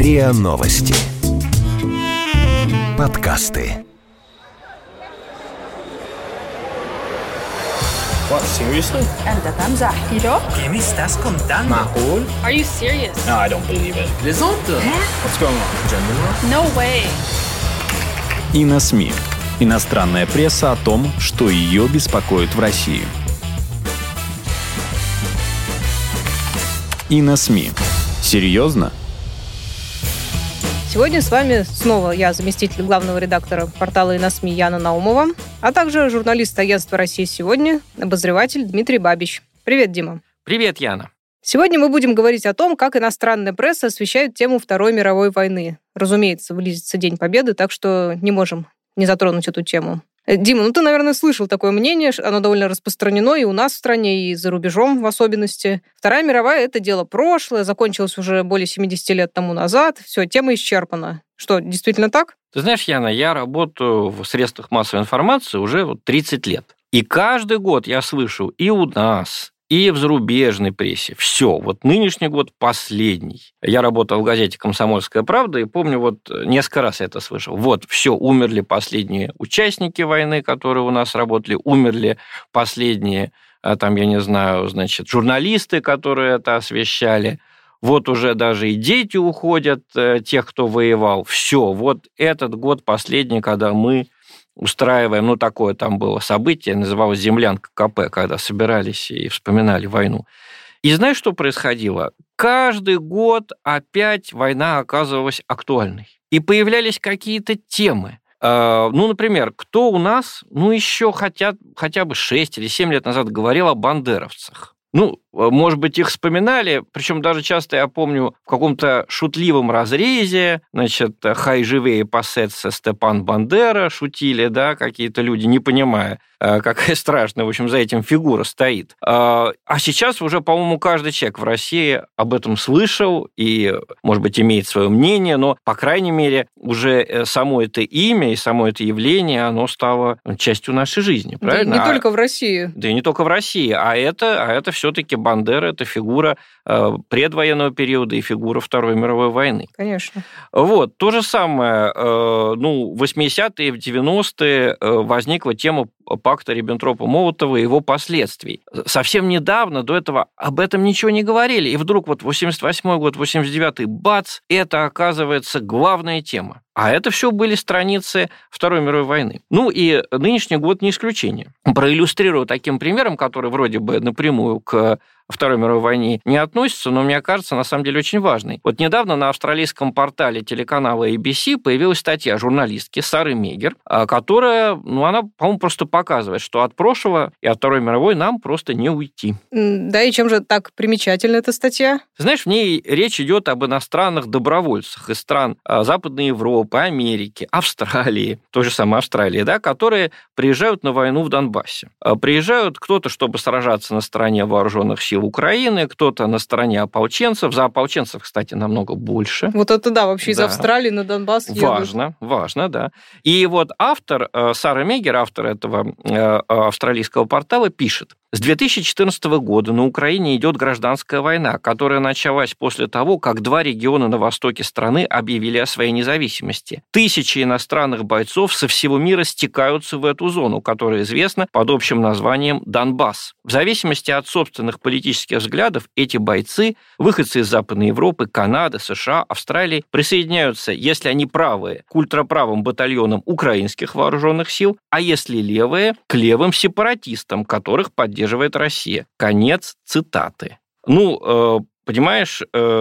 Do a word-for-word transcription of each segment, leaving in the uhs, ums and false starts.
РИА Новости. Подкасты. What, seriously? أنت تمزح. Ido? ¿Qué me estás contando? Macul? Are you serious? No, I don't believe it. Plaisante? What's going on? Gender? No way. Иносми. Иностранная пресса о том, что ее беспокоит в России. Иносми. Серьезно? Сегодня с вами снова я, заместитель главного редактора портала «Иносми» Яна Наумова, а также журналист агентства «Россия сегодня», обозреватель Дмитрий Бабич. Привет, Дима. Привет, Яна. Сегодня мы будем говорить о том, как иностранная пресса освещает тему Второй мировой войны. Разумеется, близится День Победы, так что не можем не затронуть эту тему. Дима, ну ты, наверное, слышал такое мнение, оно довольно распространено и у нас в стране, и за рубежом в особенности. Вторая мировая – это дело прошлое, закончилось уже более семьдесят лет тому назад, все, тема исчерпана. Что, действительно так? Ты знаешь, Яна, я работаю в средствах массовой информации уже вот тридцать лет. И каждый год я слышу и у нас, и в зарубежной прессе. Все, вот нынешний год последний. Я работал в газете «Комсомольская правда», и помню, вот несколько раз я это слышал. Вот, все, умерли последние участники войны, которые у нас работали, умерли последние, там, я не знаю, значит, журналисты, которые это освещали. Вот уже даже и дети уходят, тех, кто воевал. Все, вот этот год последний, когда мы устраиваем, ну, такое там было событие, называлось «Землянка КП», когда собирались и вспоминали войну. И знаешь, что происходило? Каждый год опять война оказывалась актуальной. И появлялись какие-то темы. Ну, например, кто у нас, ну, еще хотят, хотя бы шесть или семь лет назад говорил о бандеровцах. Ну, может быть, их вспоминали, причем даже часто, я помню, в каком-то шутливом разрезе, значит, «Хай живее пасется Степан Бандера», шутили, да, какие-то люди, не понимая, какая страшная, в общем, за этим фигура стоит. А сейчас уже, по-моему, каждый человек в России об этом слышал и, может быть, имеет свое мнение, но, по крайней мере, уже само это имя и само это явление, оно стало частью нашей жизни, правильно? Да, не а, только в России. Да и не только в России, а это, а это все-таки Бандера – это фигура предвоенного периода и фигура Второй мировой войны. Конечно. Вот, то же самое, ну, в восьмидесятые, в девяностые возникла тема пакта Риббентропа-Молотова и его последствий. Совсем недавно, до этого, об этом ничего не говорили, и вдруг вот восемьдесят восьмой год, восемьдесят девятый, бац, это оказывается главная тема. А это все были страницы Второй мировой войны. Ну и нынешний год не исключение. Проиллюстрирую таким примером, который вроде бы напрямую к Второй мировой войне не относится, но, мне кажется, на самом деле очень важный. Вот недавно на австралийском портале телеканала эй би си появилась статья журналистки Сары Мегер, которая, ну, она, по-моему, просто показывает, что от прошлого и от Второй мировой нам просто не уйти. Да, и чем же так примечательна эта статья? Знаешь, в ней речь идет об иностранных добровольцах из стран Западной Европы, Америки, Австралии, той же самой Австралии, да, которые приезжают на войну в Донбассе. Приезжают кто-то, чтобы сражаться на стороне вооруженных сил Украины, кто-то на стороне ополченцев. За ополченцев, кстати, намного больше. Вот это да, вообще из да. Австралии на Донбасс едут. Важно, важно, да. И вот автор, Сара Мегер, автор этого австралийского портала, пишет: с две тысячи четырнадцатого года на Украине идет гражданская война, которая началась после того, как два региона на востоке страны объявили о своей независимости. Тысячи иностранных бойцов со всего мира стекаются в эту зону, которая известна под общим названием Донбасс. В зависимости от собственных политических взглядов эти бойцы, выходцы из Западной Европы, Канады, США, Австралии, присоединяются, если они правые, к ультраправым батальонам украинских вооруженных сил, а если левые, к левым сепаратистам, которых поддерживает Россия. Конец цитаты. Ну, понимаешь,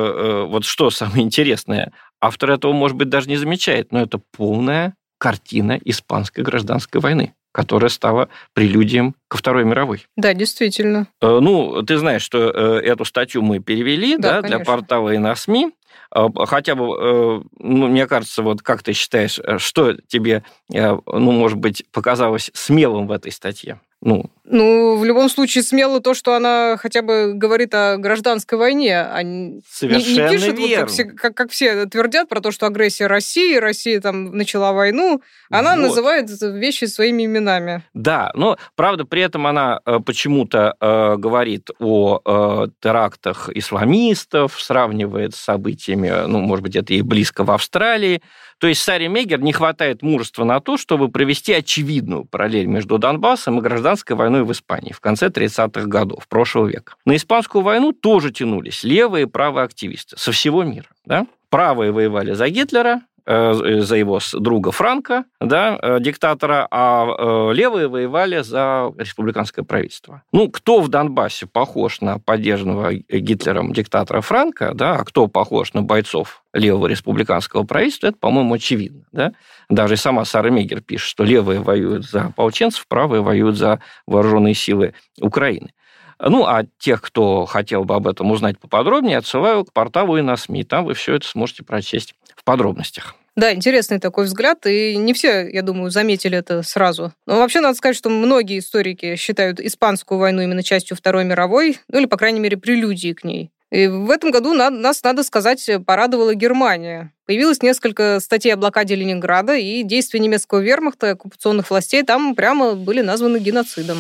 вот что самое интересное, автор этого, может быть, даже не замечает, но это полная картина испанской гражданской войны, которая стала прелюдием ко Второй мировой. Да, действительно. Ну, ты знаешь, что эту статью мы перевели, да, да, для портала «Иносми». Хотя бы, ну, мне кажется, вот как ты считаешь, что тебе, ну, может быть, показалось смелым в этой статье? Ну, Ну, в любом случае, смело то, что она хотя бы говорит о гражданской войне, а не, Совершенно не пишет, вот, верно. как, все, как, как все твердят про то, что агрессия России, Россия там начала войну. Она Вот. называет вещи своими именами. Да, но, правда, при этом она э, почему-то э, говорит о э, терактах исламистов, сравнивает с событиями, ну, может быть, это и близко в Австралии. То есть Саре Мегер не хватает мужества на то, чтобы провести очевидную параллель между Донбассом и гражданской войной в Испании в конце тридцатых годов прошлого века. На Испанскую войну тоже тянулись левые и правые активисты со всего мира. Да? Правые воевали за Гитлера, за его друга Франка, да, диктатора, а левые воевали за республиканское правительство. Ну, кто в Донбассе похож на поддержанного Гитлером диктатора Франка, да, а кто похож на бойцов левого республиканского правительства, это, по-моему, очевидно. Да? Даже сама Сара Мегер пишет, что левые воюют за ополченцев, правые воюют за вооруженные силы Украины. Ну, а тех, кто хотел бы об этом узнать поподробнее, отсылаю к порталу Иносми. Там вы все это сможете прочесть в подробностях. Да, интересный такой взгляд, и не все, я думаю, заметили это сразу. Но вообще надо сказать, что многие историки считают Испанскую войну именно частью Второй мировой, ну или, по крайней мере, прелюдией к ней. И в этом году нас, надо сказать, порадовала Германия. Появилось несколько статей о блокаде Ленинграда, и действия немецкого вермахта и оккупационных властей там прямо были названы геноцидом.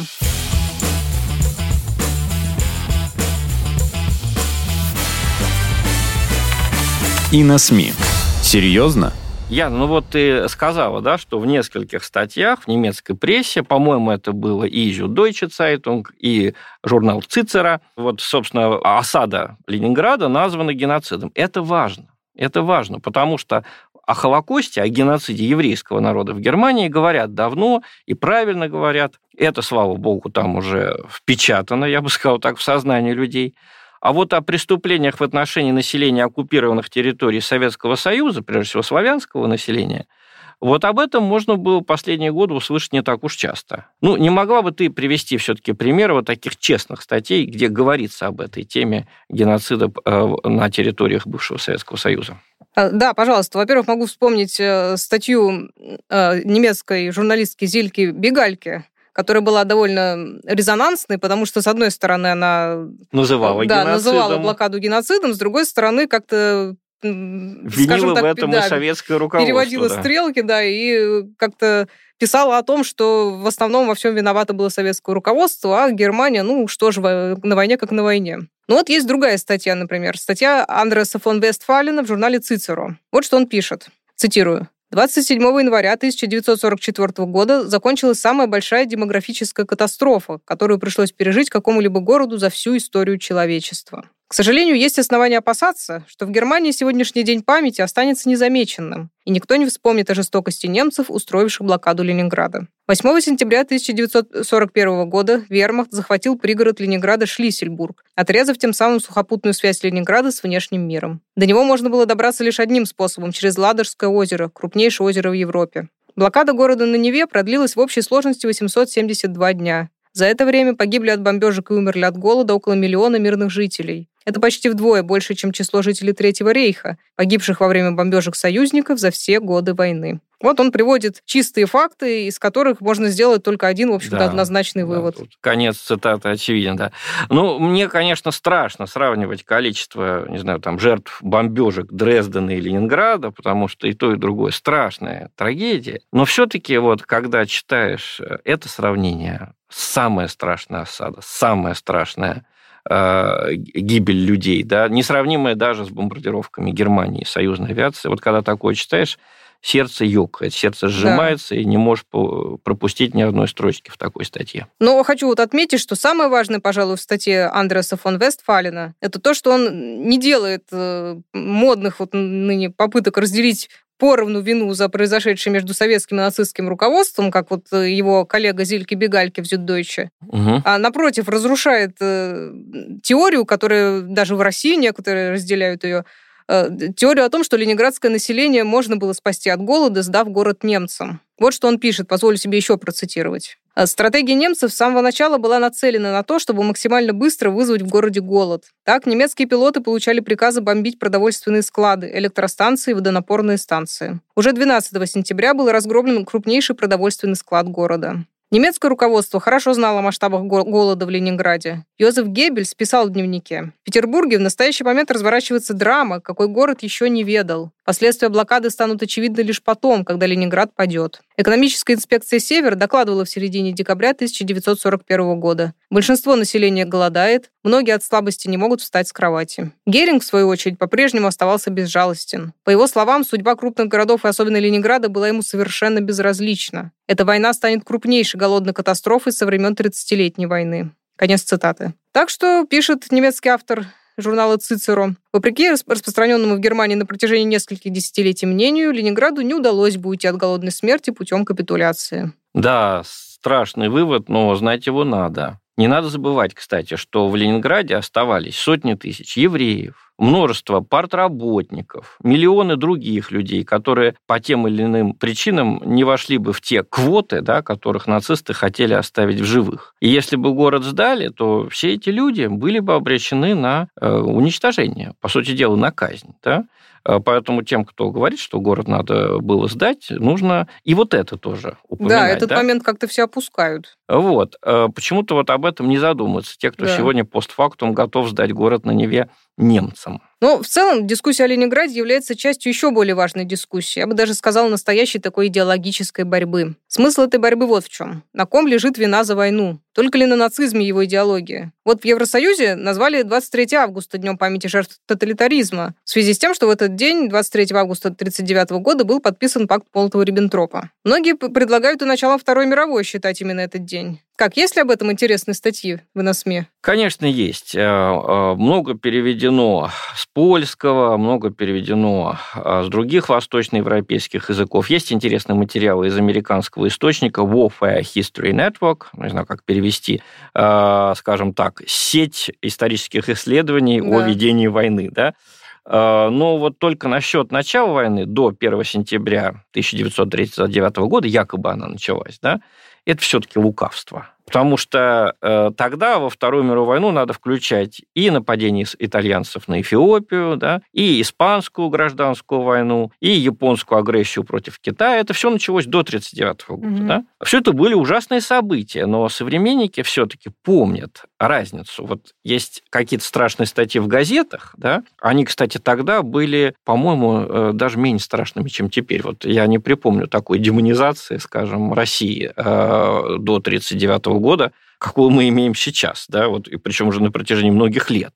И на СМИ. Серьезно? Яна, ну вот ты сказала, да, что в нескольких статьях в немецкой прессе, по-моему, это было и Süddeutsche Zeitung, и журнал Цицера, вот, собственно, осада Ленинграда названа геноцидом. Это важно. Это важно, потому что о Холокосте, о геноциде еврейского народа в Германии говорят давно и правильно говорят. Это, слава богу, там уже впечатано, я бы сказал так, в сознании людей. А вот о преступлениях в отношении населения оккупированных территорий Советского Союза, прежде всего славянского населения, вот об этом можно было последние годы услышать не так уж часто. Ну, не могла бы ты привести все-таки примеры вот таких честных статей, где говорится об этой теме геноцида на территориях бывшего Советского Союза? Да, пожалуйста. Во-первых, могу вспомнить статью немецкой журналистки Зильки Бегальке, которая была довольно резонансной, потому что, с одной стороны, она называла, да, геноцидом. называла блокаду геноцидом, с другой стороны, как-то, винила так, в этом да, и советское руководство. Переводила да. стрелки, да, и как-то писала о том, что в основном во всем виновато было советское руководство, а Германия, ну, что же, на войне как на войне. Ну вот есть другая статья, например, статья Андреаса фон Вестфалена в журнале «Цицеро». Вот что он пишет, цитирую. двадцать седьмого января тысяча девятьсот сорок четвёртого года закончилась самая большая демографическая катастрофа, которую пришлось пережить какому-либо городу за всю историю человечества. К сожалению, есть основания опасаться, что в Германии сегодняшний день памяти останется незамеченным, и никто не вспомнит о жестокости немцев, устроивших блокаду Ленинграда. восьмого сентября тысяча девятьсот сорок первого года вермахт захватил пригород Ленинграда Шлиссельбург, отрезав тем самым сухопутную связь Ленинграда с внешним миром. До него можно было добраться лишь одним способом – через Ладожское озеро, крупнейшее озеро в Европе. Блокада города на Неве продлилась в общей сложности восемьсот семьдесят два дня. За это время погибли от бомбежек и умерли от голода около миллиона мирных жителей. Это почти вдвое больше, чем число жителей Третьего рейха, погибших во время бомбежек союзников за все годы войны. Вот он приводит чистые факты, из которых можно сделать только один, в общем-то, да, однозначный да, вывод. Конец цитаты очевиден, да. Ну, мне, конечно, страшно сравнивать количество, не знаю, там, жертв бомбежек Дрездена и Ленинграда, потому что и то, и другое страшная трагедия. Но все-таки вот, когда читаешь это сравнение, самая страшная осада, самая страшная гибель людей, да, несравнимая даже с бомбардировками Германии и союзной авиации. Вот когда такое читаешь, сердце ёкает, сердце сжимается, да. И не можешь пропустить ни одной строчки в такой статье. Но хочу вот отметить, что самое важное, пожалуй, в статье Андреаса фон Вестфалена, это то, что он не делает модных вот ныне попыток разделить поровну вину за произошедшее между советским и нацистским руководством, как вот его коллега Зильке Бегальке в Süddeutsche, угу. А напротив разрушает теорию, которую даже в России некоторые разделяют ее, теорию о том, что ленинградское население можно было спасти от голода, сдав город немцам. Вот что он пишет, позволю себе еще процитировать. Стратегия немцев с самого начала была нацелена на то, чтобы максимально быстро вызвать в городе голод. Так, немецкие пилоты получали приказы бомбить продовольственные склады, электростанции и водонапорные станции. Уже двенадцатого сентября был разгромлен крупнейший продовольственный склад города. Немецкое руководство хорошо знало о масштабах голода в Ленинграде. Йозеф Геббельс писал в дневнике: «В Петербурге в настоящий момент разворачивается драма, какой город еще не ведал. Последствия блокады станут очевидны лишь потом, когда Ленинград падет». Экономическая инспекция «Север» докладывала в середине декабря тысяча девятьсот сорок первого года. Большинство населения голодает, многие от слабости не могут встать с кровати. Геринг, в свою очередь, по-прежнему оставался безжалостен. По его словам, судьба крупных городов и особенно Ленинграда была ему совершенно безразлична. Эта война станет крупнейшей голодной катастрофой со времен тридцатилетней войны. Конец цитаты. Так что, пишет немецкий автор журнала «Цицеро», вопреки распространенному в Германии на протяжении нескольких десятилетий мнению, Ленинграду не удалось бы уйти от голодной смерти путем капитуляции. Да, страшный вывод, но знать его надо. Не надо забывать, кстати, что в Ленинграде оставались сотни тысяч евреев, множество партработников, миллионы других людей, которые по тем или иным причинам не вошли бы в те квоты, да, которых нацисты хотели оставить в живых. И если бы город сдали, то все эти люди были бы обречены на э, уничтожение, по сути дела, на казнь. Да? Поэтому тем, кто говорит, что город надо было сдать, нужно и вот это тоже упоминать. Да, этот да? момент как-то все опускают. Вот. Почему-то вот об этом не задумываются те, кто да. сегодня постфактум готов сдать город на Неве немцам. Но в целом дискуссия о Ленинграде является частью еще более важной дискуссии. Я бы даже сказала, настоящей такой идеологической борьбы. Смысл этой борьбы вот в чем. На ком лежит вина за войну? Только ли на нацизме его идеология? Вот в Евросоюзе назвали двадцать третьего августа Днем памяти жертв тоталитаризма в связи с тем, что в этот день, двадцать третьего августа тысяча девятьсот тридцать девятого года, был подписан пакт Молотова-Риббентропа. Многие предлагают и началом Второй мировой считать именно этот день. Как, есть ли об этом интересные статьи в ИНОСМИ? Конечно, есть. Много переведено с польского, много переведено с других восточноевропейских языков. Есть интересные материалы из американского источника Warfare History Network, не знаю, как перевести, скажем так, сеть исторических исследований да. о ведении войны, да. Но вот только насчет начала войны до первого сентября тысяча девятьсот тридцать девятого года, якобы она началась, да, это все-таки лукавство. Потому что э, тогда во Вторую мировую войну надо включать и нападение итальянцев на Эфиопию, да, и испанскую гражданскую войну, и японскую агрессию против Китая. Это все началось до тридцать девятого года. Mm-hmm. Да? Все это были ужасные события, но современники все-таки помнят разницу. Вот есть какие-то страшные статьи в газетах, да, они, кстати, тогда были, по-моему, даже менее страшными, чем теперь. Вот я не припомню такой демонизации, скажем, России э, до тридцать девятого года, какую мы имеем сейчас, да, вот, и причем уже на протяжении многих лет.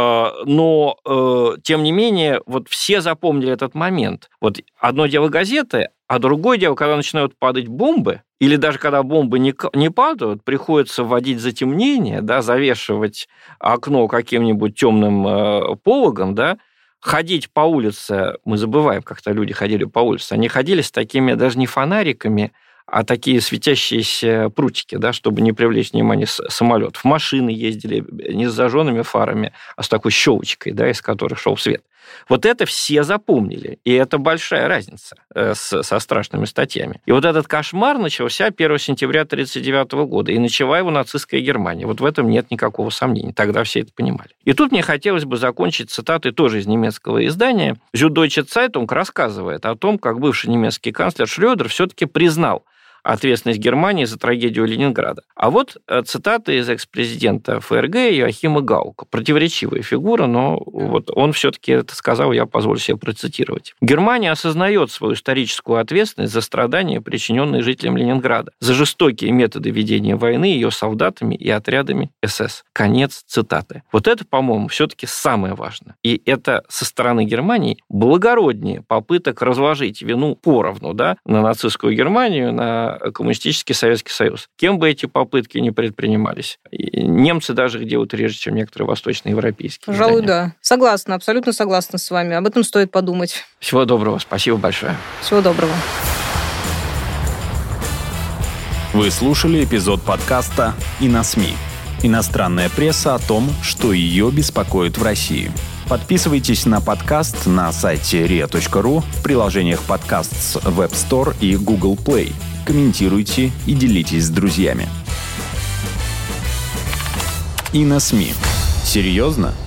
Но, тем не менее, вот все запомнили этот момент. Вот одно дело газеты, а другое дело, когда начинают падать бомбы, или даже когда бомбы не, не падают, приходится вводить затемнение, да, завешивать окно каким-нибудь темным пологом, да, ходить по улице, мы забываем, как-то люди ходили по улице, они ходили с такими даже не фонариками, а такие светящиеся прутики, да, чтобы не привлечь внимание самолетов. Машины ездили не с зажженными фарами, а с такой щелочкой, да, из которой шел свет. Вот это все запомнили, и это большая разница с, со страшными статьями. И вот этот кошмар начался первого сентября тысяча девятьсот тридцать девятого года, и начала его нацистская Германия. Вот в этом нет никакого сомнения, тогда все это понимали. И тут мне хотелось бы закончить цитатой тоже из немецкого издания. Süddeutsche Zeitung рассказывает о том, как бывший немецкий канцлер Шрёдер все-таки признал ответственность Германии за трагедию Ленинграда. А вот цитата из экс-президента ФРГ Йоахима Гаука. Противоречивая фигура, но вот он все-таки это сказал, я позволю себе процитировать. «Германия осознает свою историческую ответственность за страдания, причиненные жителям Ленинграда, за жестокие методы ведения войны ее солдатами и отрядами СС». Конец цитаты. Вот это, по-моему, все-таки самое важное. И это со стороны Германии благороднее попыток разложить вину поровну, да, на нацистскую Германию, на коммунистический Советский Союз. Кем бы эти попытки не предпринимались. И немцы даже их делают реже, чем некоторые восточноевропейские. Пожалуй, издания. да. Согласна, абсолютно согласна с вами. Об этом стоит подумать. Всего доброго. Спасибо большое. Всего доброго. Вы слушали эпизод подкаста «ИНОСМИ». Иностранная пресса о том, что ее беспокоит в России. Подписывайтесь на подкаст на сайте риа точка ру, в приложениях подкаст с Web Store и Google Play. Комментируйте и делитесь с друзьями. ИНОСМИ. Серьезно?